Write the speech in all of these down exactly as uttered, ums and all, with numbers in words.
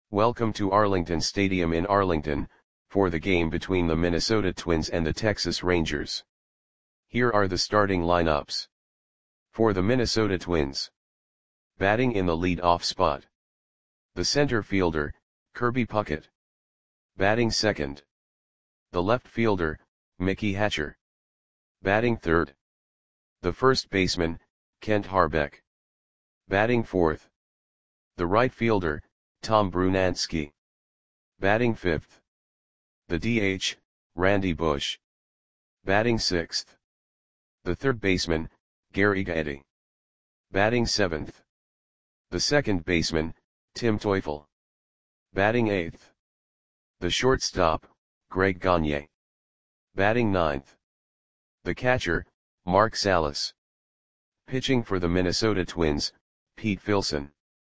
Welcome to Arlington Stadium in Arlington, for the game between the Minnesota Twins and the Texas Rangers. Here are the starting lineups. For the Minnesota Twins. Batting in the lead-off spot. The center fielder, Kirby Puckett. Batting second. The left fielder, Mickey Hatcher. Batting third. The first baseman, Kent Hrbek. Batting fourth. The right fielder, Tom Brunansky. Batting fifth. The D H, Randy Bush. Batting sixth. The third baseman, Gary Gaetti. Batting seventh. The second baseman, Tim Teufel. Batting eighth. The shortstop, Greg Gagne. Batting ninth. The catcher, Mark Salas. Pitching for the Minnesota Twins, Pete Filson.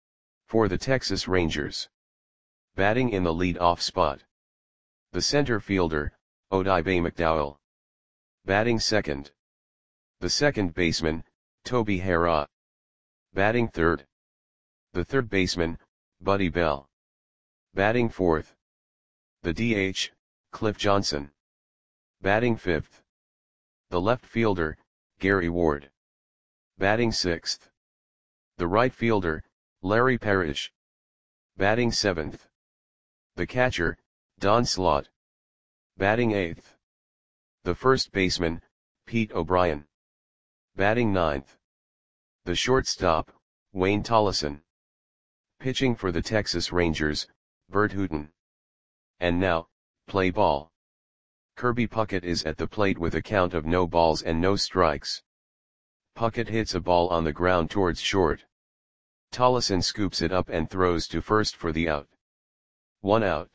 For the Texas Rangers. Batting in the lead-off spot. The center fielder, Odibe McDowell. Batting second. The second baseman, Toby Harrah. Batting third. The third baseman, Buddy Bell. Batting fourth. The D H, Cliff Johnson. Batting fifth. The left fielder, Gary Ward. Batting sixth. The right fielder, Larry Parrish. Batting seventh. The catcher, Don Slaught. Batting eighth. The first baseman, Pete O'Brien. Batting ninth. The shortstop, Wayne Tollison. Pitching for the Texas Rangers, Bert Hooton. And now, play ball. Kirby Puckett is at the plate with a count of no balls and no strikes. Puckett hits a ball on the ground towards short. Tollison scoops it up and throws to first for the out. One out.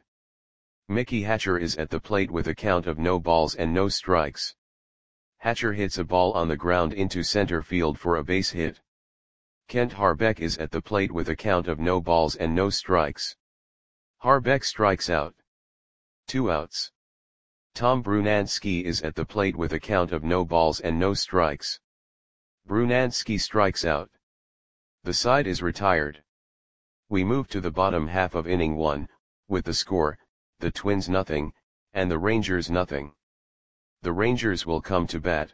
Mickey Hatcher is at the plate with a count of no balls and no strikes. Hatcher hits a ball on the ground into center field for a base hit. Kent Hrbek is at the plate with a count of no balls and no strikes. Hrbek strikes out. Two outs. Tom Brunansky is at the plate with a count of no balls and no strikes. Brunansky strikes out. The side is retired. We move to the bottom half of inning one, with the score, the Twins nothing, and the Rangers nothing. The Rangers will come to bat.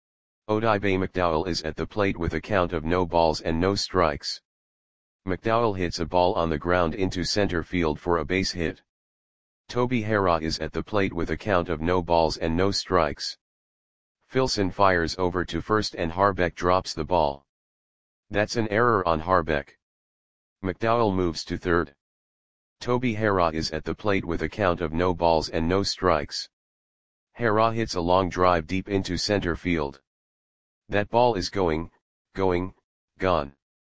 Odibe McDowell is at the plate with a count of no balls and no strikes. McDowell hits a ball on the ground into center field for a base hit. Toby Harrah is at the plate with a count of no balls and no strikes. Filson fires over to first and Hrbek drops the ball. That's an error on Hrbek. McDowell moves to third. Toby Harrah is at the plate with a count of no balls and no strikes. Harrah hits a long drive deep into center field. That ball is going, going, gone.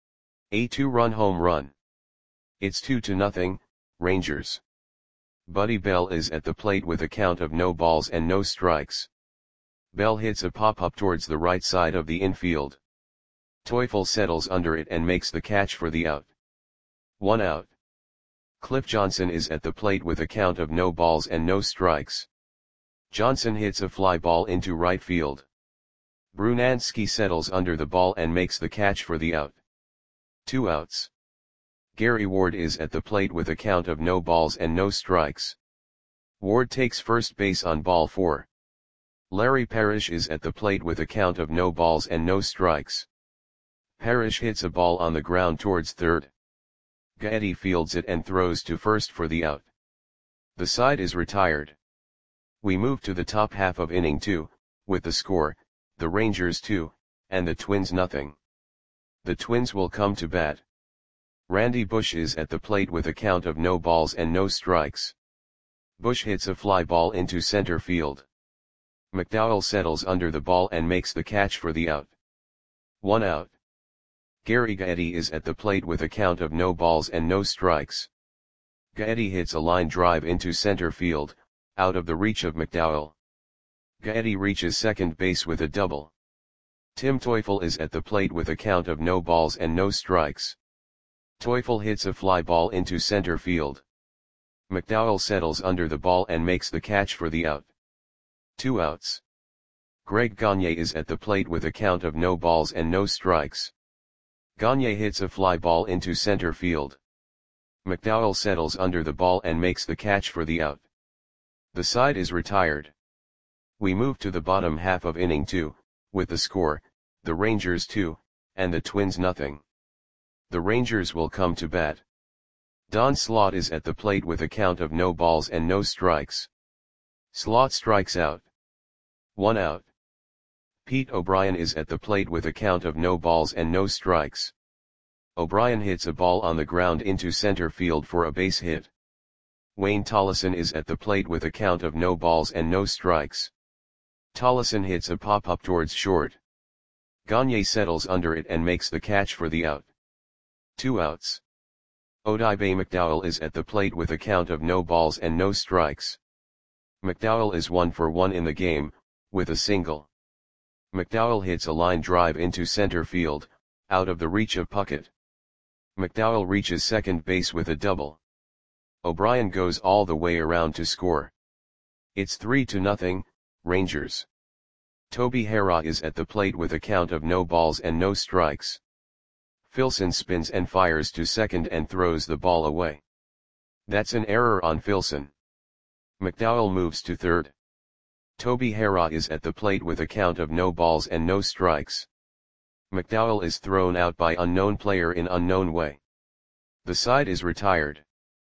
A two-run home run. It's two to nothing, Rangers. Buddy Bell is at the plate with a count of no balls and no strikes. Bell hits a pop-up towards the right side of the infield. Teufel settles under it and makes the catch for the out. One out. Cliff Johnson is at the plate with a count of no balls and no strikes. Johnson hits a fly ball into right field. Brunansky settles under the ball and makes the catch for the out. Two outs. Gary Ward is at the plate with a count of no balls and no strikes. Ward takes first base on ball four. Larry Parrish is at the plate with a count of no balls and no strikes. Parrish hits a ball on the ground towards third. Gaetti fields it and throws to first for the out. The side is retired. We move to the top half of inning two, with the score, the Rangers two, and the Twins nothing. The Twins will come to bat. Randy Bush is at the plate with a count of no balls and no strikes. Bush hits a fly ball into center field. McDowell settles under the ball and makes the catch for the out. One out. Gary Gaetti is at the plate with a count of no balls and no strikes. Gaetti hits a line drive into center field, out of the reach of McDowell. Gaetti reaches second base with a double. Tim Teufel is at the plate with a count of no balls and no strikes. Teufel hits a fly ball into center field. McDowell settles under the ball and makes the catch for the out. Two outs. Greg Gagne is at the plate with a count of no balls and no strikes. Gagne hits a fly ball into center field. McDowell settles under the ball and makes the catch for the out. The side is retired. We move to the bottom half of inning two, with the score, the Rangers two, and the Twins nothing. The Rangers will come to bat. Don Slaught is at the plate with a count of no balls and no strikes. Slaught strikes out. One out. Pete O'Brien is at the plate with a count of no balls and no strikes. O'Brien hits a ball on the ground into center field for a base hit. Wayne Tollison is at the plate with a count of no balls and no strikes. Tollison hits a pop-up towards short. Gagne settles under it and makes the catch for the out. Two outs. Odibe McDowell is at the plate with a count of no balls and no strikes. McDowell is one for one in the game, with a single. McDowell hits a line drive into center field, out of the reach of Puckett. McDowell reaches second base with a double. O'Brien goes all the way around to score. It's three to nothing, Rangers. Toby Harrah is at the plate with a count of no balls and no strikes. Filson spins and fires to second and throws the ball away. That's an error on Filson. McDowell moves to third. Toby Harrah is at the plate with a count of no balls and no strikes. McDowell is thrown out by unknown player in unknown way. The side is retired.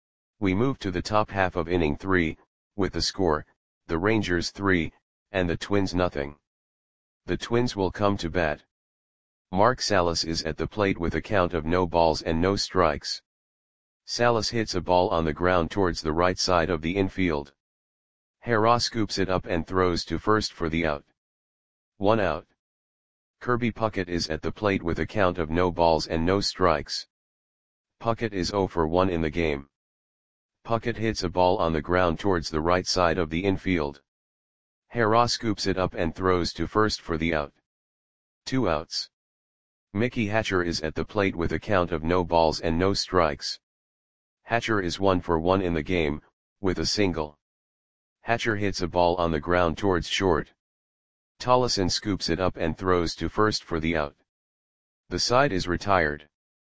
We move to the top half of inning three, with the score, the Rangers three, and the Twins nothing. The Twins will come to bat. Mark Salas is at the plate with a count of no balls and no strikes. Salas hits a ball on the ground towards the right side of the infield. Harrah scoops it up and throws to first for the out. One out. Kirby Puckett is at the plate with a count of no balls and no strikes. Puckett is zero for one in the game. Puckett hits a ball on the ground towards the right side of the infield. Harrah scoops it up and throws to first for the out. Two outs. Mickey Hatcher is at the plate with a count of no balls and no strikes. Hatcher is one for one in the game, with a single. Hatcher hits a ball on the ground towards short. Tollison scoops it up and throws to first for the out. The side is retired.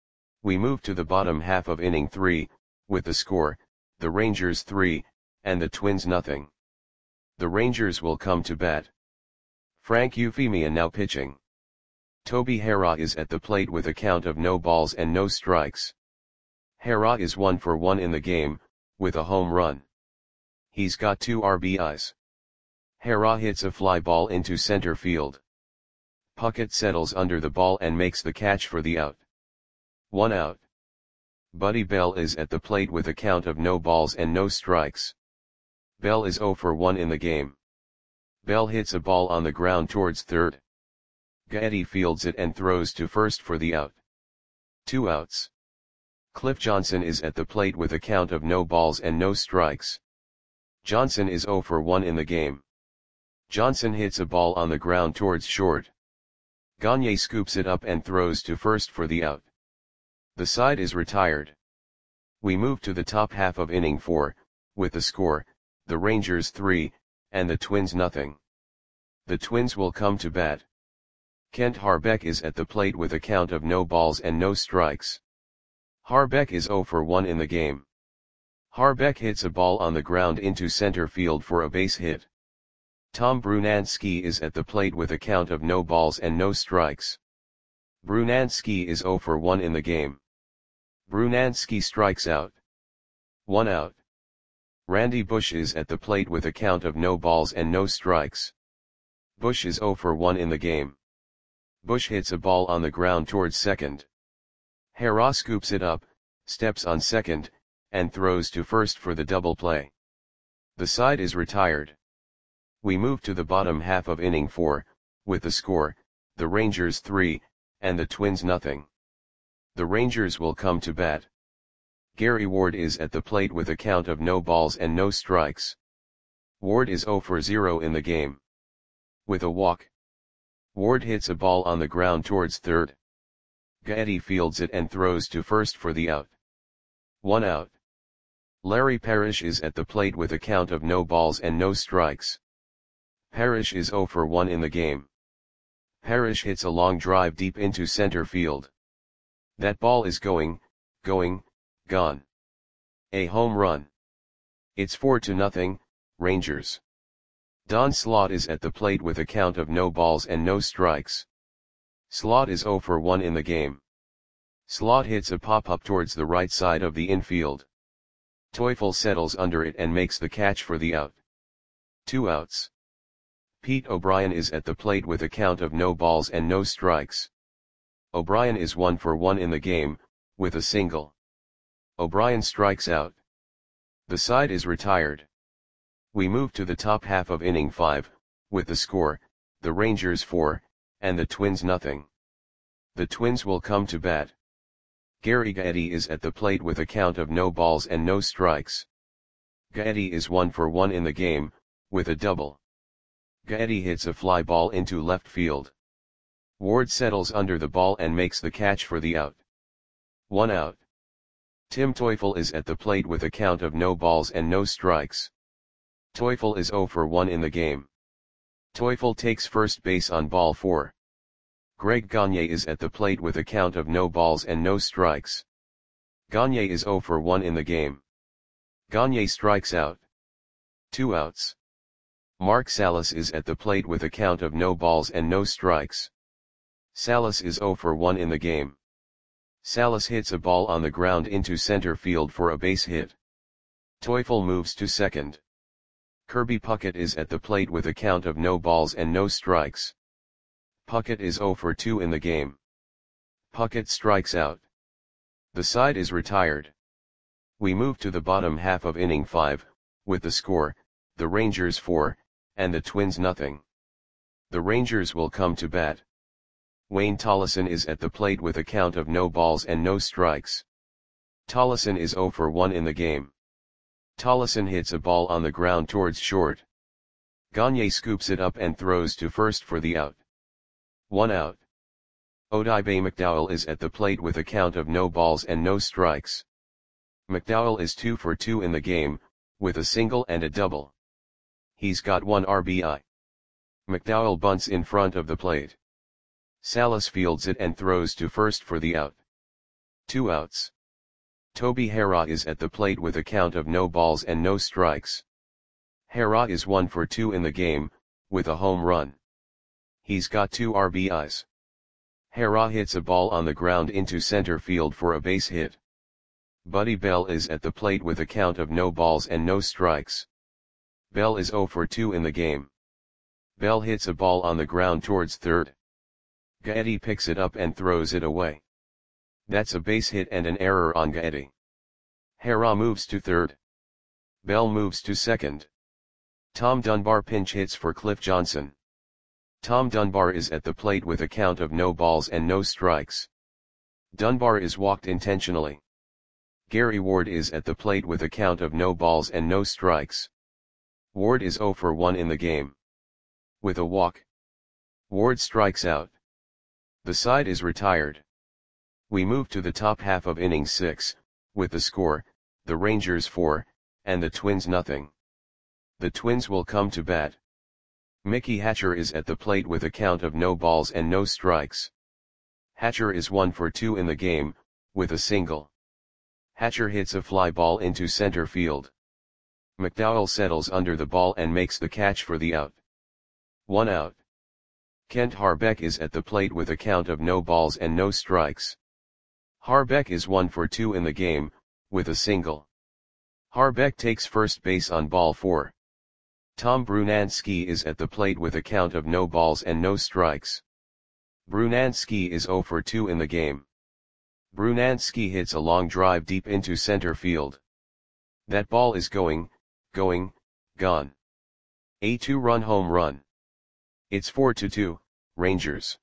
We move to the bottom half of inning three, with the score, the Rangers three, and the Twins nothing. The Rangers will come to bat. Frank Euphemia now pitching. Toby Harrah is at the plate with a count of no balls and no strikes. Harrah is one for one in the game, with a home run. He's got two R B Is. Harrah hits a fly ball into center field. Puckett settles under the ball and makes the catch for the out. One out. Buddy Bell is at the plate with a count of no balls and no strikes. Bell is zero for one in the game. Bell hits a ball on the ground towards third. Gaetti fields it and throws to first for the out. Two outs. Cliff Johnson is at the plate with a count of no balls and no strikes. Johnson is zero for one in the game. Johnson hits a ball on the ground towards short. Gagne scoops it up and throws to first for the out. The side is retired. We move to the top half of inning four, with the score, the Rangers three, and the Twins nothing. The Twins will come to bat. Kent Harbeck is at the plate with a count of no balls and no strikes. Harbeck is zero for one in the game. Harbeck hits a ball on the ground into center field for a base hit. Tom Brunansky is at the plate with a count of no balls and no strikes. Brunansky is zero for one in the game. Brunansky strikes out. One out. Randy Bush is at the plate with a count of no balls and no strikes. Bush is zero for one in the game. Bush hits a ball on the ground towards second. Harrah scoops it up, steps on second, and throws to first for the double play. The side is retired. We move to the bottom half of inning four, with the score, the Rangers three, and the Twins nothing. The Rangers will come to bat. Gary Ward is at the plate with a count of no balls and no strikes. Ward is zero for zero in the game. With a walk. Ward hits a ball on the ground towards third. Gaetti fields it and throws to first for the out. One out. Larry Parrish is at the plate with a count of no balls and no strikes. Parrish is zero for one in the game. Parrish hits a long drive deep into center field. That ball is going, going, gone. A home run. It's four to nothing, Rangers. Don Slaught is at the plate with a count of no balls and no strikes. Slaught is zero for one in the game. Slaught hits a pop-up towards the right side of the infield. Teufel settles under it and makes the catch for the out. Two outs. Pete O'Brien is at the plate with a count of no balls and no strikes. O'Brien is one for one in the game, with a single. O'Brien strikes out. The side is retired. We move to the top half of inning five, with the score, the Rangers four, and the Twins nothing. The Twins will come to bat. Gary Gaetti is at the plate with a count of no balls and no strikes. Gaetti is one for one in the game, with a double. Gaetti hits a fly ball into left field. Ward settles under the ball and makes the catch for the out. One out. Tim Teufel is at the plate with a count of no balls and no strikes. Teufel is zero for one in the game. Teufel takes first base on ball four. Greg Gagne is at the plate with a count of no balls and no strikes. Gagne is zero for one in the game. Gagne strikes out. Two outs. Mark Salas is at the plate with a count of no balls and no strikes. Salas is zero for one in the game. Salas hits a ball on the ground into center field for a base hit. Teufel moves to second. Kirby Puckett is at the plate with a count of no balls and no strikes. Puckett is zero for two in the game. Puckett strikes out. The side is retired. We move to the bottom half of inning five, with the score, the Rangers four, and the Twins nothing. The Rangers will come to bat. Wayne Tollison is at the plate with a count of no balls and no strikes. Tollison is zero for one in the game. Tollison hits a ball on the ground towards short. Gagne scoops it up and throws to first for the out. One out. Odibe McDowell is at the plate with a count of no balls and no strikes. McDowell is two for two in the game, with a single and a double. He's got one R B I. McDowell bunts in front of the plate. Salas fields it and throws to first for the out. Two outs. Toby Harrah is at the plate with a count of no balls and no strikes. Harrah is one for two in the game, with a home run. He's got two R B Is. Harrah hits a ball on the ground into center field for a base hit. Buddy Bell is at the plate with a count of no balls and no strikes. Bell is zero for two in the game. Bell hits a ball on the ground towards third. Gaetti picks it up and throws it away. That's a base hit and an error on Gaetti. Harrah moves to third. Bell moves to second. Tom Dunbar pinch hits for Cliff Johnson. Tom Dunbar is at the plate with a count of no balls and no strikes. Dunbar is walked intentionally. Gary Ward is at the plate with a count of no balls and no strikes. Ward is zero for one in the game. With a walk. Ward strikes out. The side is retired. We move to the top half of inning six, with the score, the Rangers four, and the Twins nothing. The Twins will come to bat. Mickey Hatcher is at the plate with a count of no balls and no strikes. Hatcher is one for two in the game, with a single. Hatcher hits a fly ball into center field. McDowell settles under the ball and makes the catch for the out. One out. Kent Harbeck is at the plate with a count of no balls and no strikes. Harbeck is one for two in the game, with a single. Harbeck takes first base on ball four. Tom Brunansky is at the plate with a count of no balls and no strikes. Brunansky is zero for two in the game. Brunansky hits a long drive deep into center field. That ball is going, going, gone. A two-run home run. It's four to two, Rangers.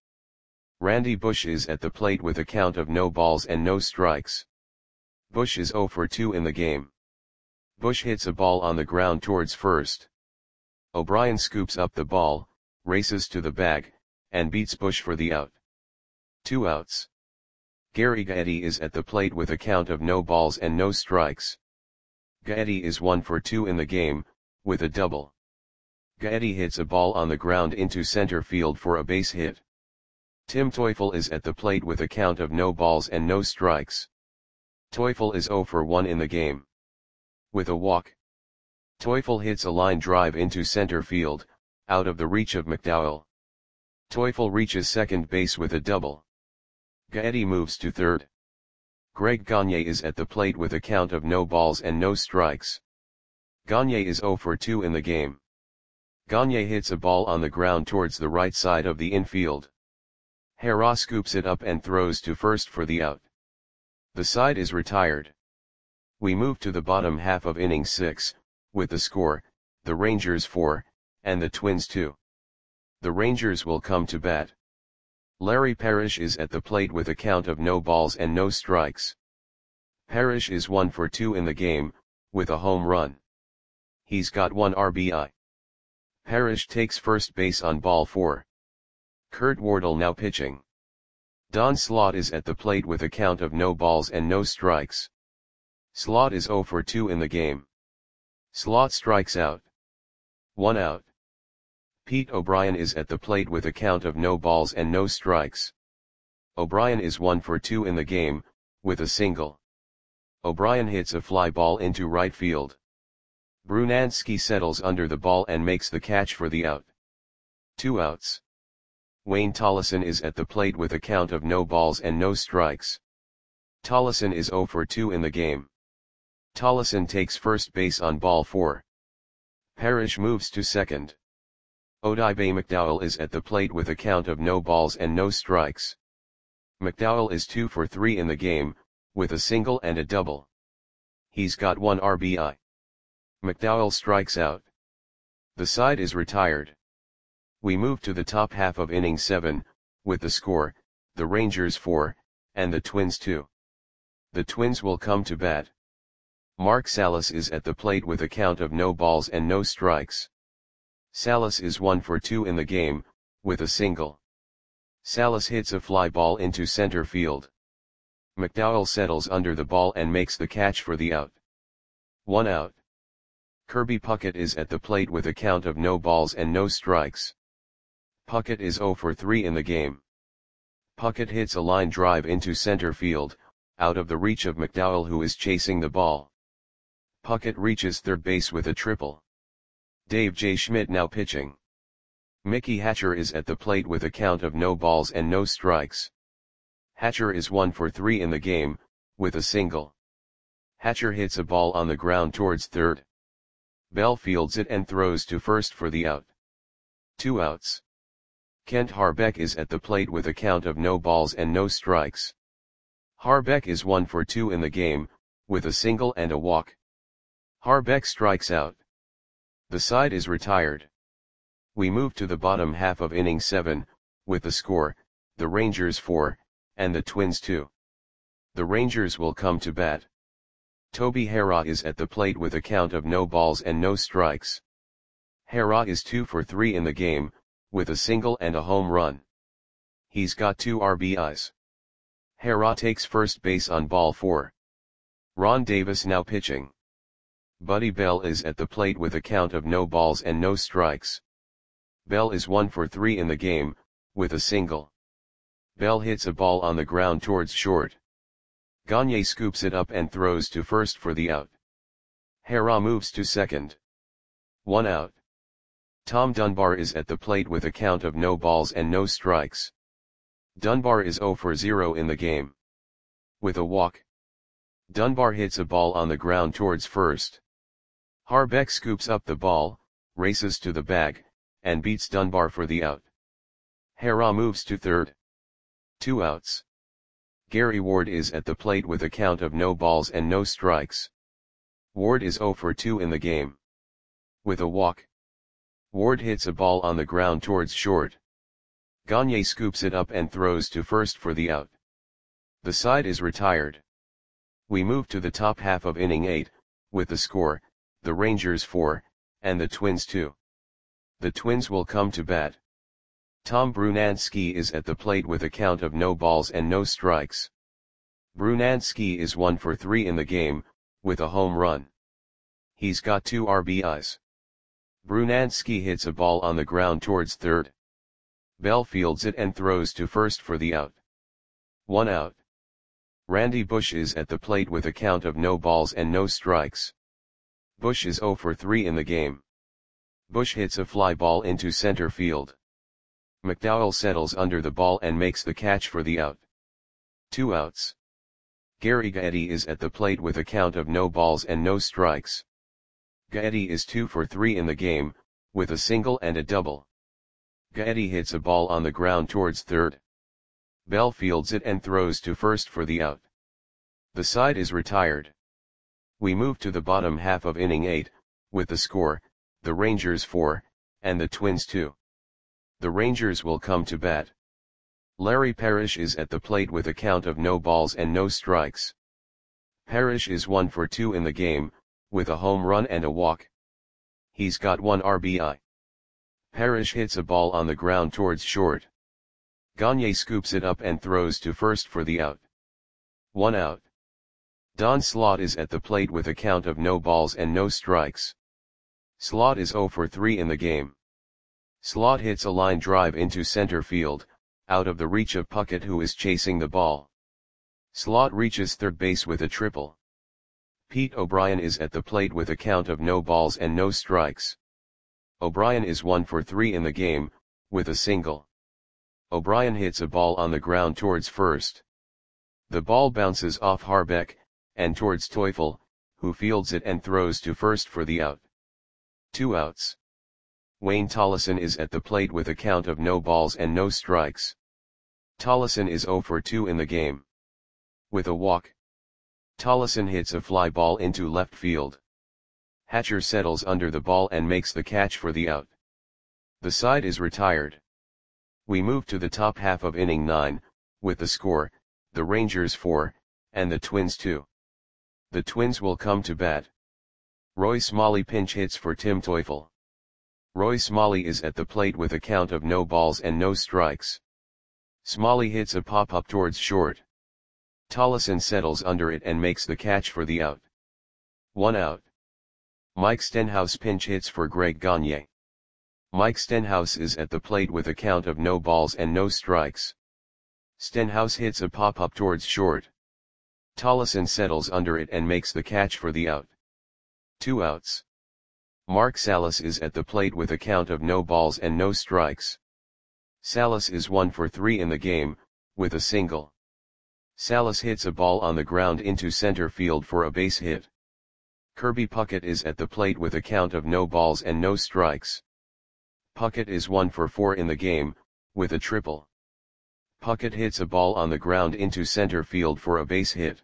Randy Bush is at the plate with a count of no balls and no strikes. Bush is zero for two in the game. Bush hits a ball on the ground towards first. O'Brien scoops up the ball, races to the bag, and beats Bush for the out. Two outs. Gary Gaetti is at the plate with a count of no balls and no strikes. Gaetti is one for two in the game, with a double. Gaetti hits a ball on the ground into center field for a base hit. Tim Teufel is at the plate with a count of no balls and no strikes. Teufel is zero for one in the game. With a walk. Teufel hits a line drive into center field, out of the reach of McDowell. Teufel reaches second base with a double. Gaetti moves to third. Greg Gagne is at the plate with a count of no balls and no strikes. Gagne is zero for two in the game. Gagne hits a ball on the ground towards the right side of the infield. Hera scoops it up and throws to first for the out. The side is retired. We move to the bottom half of inning six, with the score, the Rangers four, and the Twins two. The Rangers will come to bat. Larry Parrish is at the plate with a count of no balls and no strikes. Parrish is one for two in the game, with a home run. He's got one R B I. Parrish takes first base on ball four. Kurt Wardle now pitching. Don Slaught is at the plate with a count of no balls and no strikes. Slaught is zero for two in the game. Slaught strikes out. One out. Pete O'Brien is at the plate with a count of no balls and no strikes. O'Brien is one for two in the game, with a single. O'Brien hits a fly ball into right field. Brunansky settles under the ball and makes the catch for the out. Two outs. Wayne Tollison is at the plate with a count of no balls and no strikes. Tollison is zero for two in the game. Tollison takes first base on ball four. Parrish moves to second. Odibe McDowell is at the plate with a count of no balls and no strikes. McDowell is two for three in the game, with a single and a double. He's got one R B I. McDowell strikes out. The side is retired. We move to the top half of inning seven, with the score, the Rangers four, and the Twins two. The Twins will come to bat. Mark Salas is at the plate with a count of no balls and no strikes. Salas is one for two in the game, with a single. Salas hits a fly ball into center field. McDowell settles under the ball and makes the catch for the out. One out. Kirby Puckett is at the plate with a count of no balls and no strikes. Puckett is zero for three in the game. Puckett hits a line drive into center field, out of the reach of McDowell who is chasing the ball. Puckett reaches third base with a triple. Dave J. Schmidt now pitching. Mickey Hatcher is at the plate with a count of no balls and no strikes. Hatcher is one for three in the game, with a single. Hatcher hits a ball on the ground towards third. Bell fields it and throws to first for the out. Two outs. Kent Harbeck is at the plate with a count of no balls and no strikes. Harbeck is one for two in the game, with a single and a walk. Harbeck strikes out. The side is retired. We move to the bottom half of inning seven, with the score, the Rangers four, and the Twins two. The Rangers will come to bat. Toby Hera is at the plate with a count of no balls and no strikes. Hera is two for three in the game, with a single and a home run. He's got two R B Is. Hera takes first base on ball four. Ron Davis now pitching. Buddy Bell is at the plate with a count of no balls and no strikes. Bell is one for three in the game, with a single. Bell hits a ball on the ground towards short. Gagne scoops it up and throws to first for the out. Hera moves to second. One out. Tom Dunbar is at the plate with a count of no balls and no strikes. Dunbar is zero for zero in the game. With a walk. Dunbar hits a ball on the ground towards first. Harbeck scoops up the ball, races to the bag, and beats Dunbar for the out. Hera moves to third. Two outs. Gary Ward is at the plate with a count of no balls and no strikes. Ward is zero for two in the game. With a walk. Ward hits a ball on the ground towards short. Gagne scoops it up and throws to first for the out. The side is retired. We move to the top half of inning eight, with the score, the Rangers four, and the Twins two. The Twins will come to bat. Tom Brunansky is at the plate with a count of no balls and no strikes. Brunansky is one for three in the game, with a home run. He's got two R B Is. Brunansky hits a ball on the ground towards third. Bell fields it and throws to first for the out. One out. Randy Bush is at the plate with a count of no balls and no strikes. Bush is zero for three in the game. Bush hits a fly ball into center field. McDowell settles under the ball and makes the catch for the out. Two outs. Gary Gaetti is at the plate with a count of no balls and no strikes. Gaetti is two for three in the game, with a single and a double. Gaetti hits a ball on the ground towards third. Bell fields it and throws to first for the out. The side is retired. We move to the bottom half of inning eight, with the score, the Rangers four, and the Twins two. The Rangers will come to bat. Larry Parrish is at the plate with a count of no balls and no strikes. Parrish is one for two in the game, with a home run and a walk. He's got one R B I. Parrish hits a ball on the ground towards short. Gagne scoops it up and throws to first for the out. One out. Don Slaught is at the plate with a count of no balls and no strikes. Slaught is zero for three in the game. Slaught hits a line drive into center field, out of the reach of Puckett, who is chasing the ball. Slaught reaches third base with a triple. Pete O'Brien is at the plate with a count of no balls and no strikes. O'Brien is one for three in the game, with a single. O'Brien hits a ball on the ground towards first. The ball bounces off Harbeck, and towards Teufel, who fields it and throws to first for the out. Two outs. Wayne Tollison is at the plate with a count of no balls and no strikes. Tollison is zero for two in the game. With a walk. Tollison hits a fly ball into left field. Hatcher settles under the ball and makes the catch for the out. The side is retired. We move to the top half of inning nine, with the score, the Rangers four, and the Twins two. The Twins will come to bat. Roy Smalley pinch hits for Tim Teufel. Roy Smalley is at the plate with a count of no balls and no strikes. Smalley hits a pop-up towards short. Tollison settles under it and makes the catch for the out. One out. Mike Stenhouse pinch hits for Greg Gagne. Mike Stenhouse is at the plate with a count of no balls and no strikes. Stenhouse hits a pop-up towards short. Tollison settles under it and makes the catch for the out. Two outs. Mark Salas is at the plate with a count of no balls and no strikes. Salas is one for three in the game, with a single. Salas hits a ball on the ground into center field for a base hit. Kirby Puckett is at the plate with a count of no balls and no strikes. Puckett is one for four in the game, with a triple. Puckett hits a ball on the ground into center field for a base hit.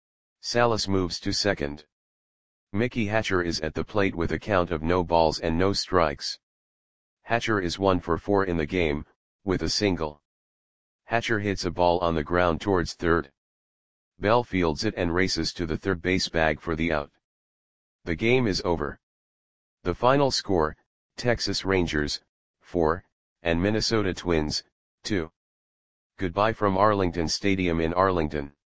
Salas moves to second. Mickey Hatcher is at the plate with a count of no balls and no strikes. Hatcher is one for four in the game, with a single. Hatcher hits a ball on the ground towards third. Bell fields it and races to the third base bag for the out. The game is over. The final score, Texas Rangers, four, and Minnesota Twins, two. Goodbye from Arlington Stadium in Arlington.